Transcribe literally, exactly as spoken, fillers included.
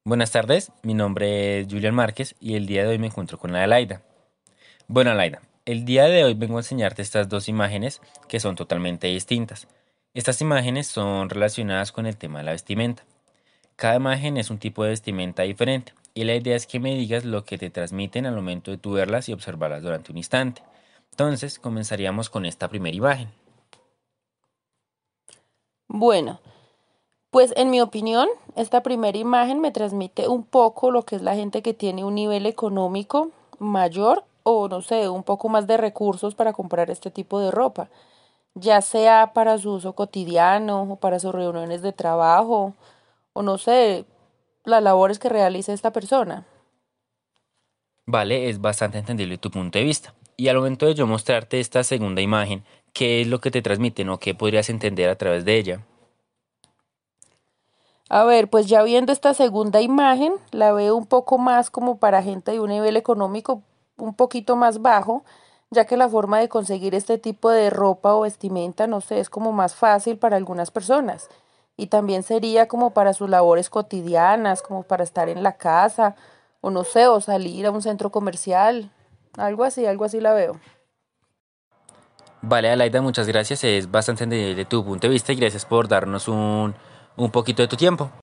Buenas tardes, mi nombre es Julián Márquez y el día de hoy me encuentro con la Alaida. Bueno, Alaida, el día de hoy vengo a enseñarte estas dos imágenes que son totalmente distintas. Estas imágenes son relacionadas con el tema de la vestimenta. Cada imagen es un tipo de vestimenta diferente y la idea es que me digas lo que te transmiten al momento de tu verlas y observarlas durante un instante. Entonces, comenzaríamos con esta primera imagen. Bueno, pues en mi opinión, esta primera imagen me transmite un poco lo que es la gente que tiene un nivel económico mayor o no sé, un poco más de recursos para comprar este tipo de ropa, ya sea para su uso cotidiano o para sus reuniones de trabajo o no sé, las labores que realice esta persona. Vale, es bastante entendible tu punto de vista. Y al momento de yo mostrarte esta segunda imagen, ¿qué es lo que te transmiten o qué podrías entender a través de ella? A ver, pues ya viendo esta segunda imagen, la veo un poco más como para gente de un nivel económico un poquito más bajo, ya que la forma de conseguir este tipo de ropa o vestimenta, no sé, es como más fácil para algunas personas. Y también sería como para sus labores cotidianas, como para estar en la casa, o no sé, o salir a un centro comercial, algo así, algo así la veo. Vale, Alaida, muchas gracias. Es bastante entendible tu punto de vista y gracias por darnos un, un poquito de tu tiempo.